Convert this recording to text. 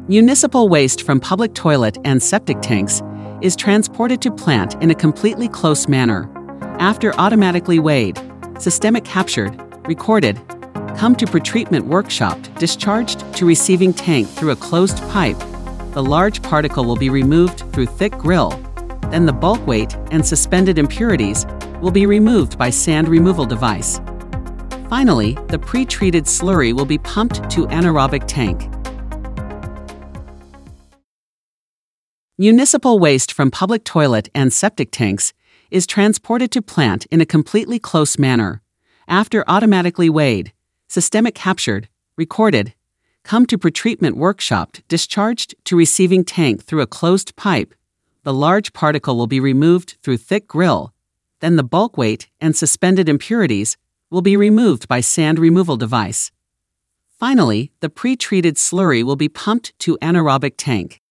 Municipal waste from public toilet and septic tanks is transported to plant in a completely close manner. After automatically weighed, systemic captured, recorded, come to pretreatment workshop, discharged to receiving tank through a closed pipe. The large particle will be removed through thick grill. Then the bulk weight and suspended impurities will be removed by sand removal device. Finally, the pre-treated slurry will be pumped to anaerobic tank. Municipal waste from public toilet and septic tanks is transported to plant in a completely close manner. After automatically weighed, systemic captured, recorded, come to pretreatment workshop, discharged to receiving tank through a closed pipe. The large particle will be removed through thick grill. Then the bulk weight and suspended impurities will be removed by sand removal device. Finally, the pre-treated slurry will be pumped to anaerobic tank.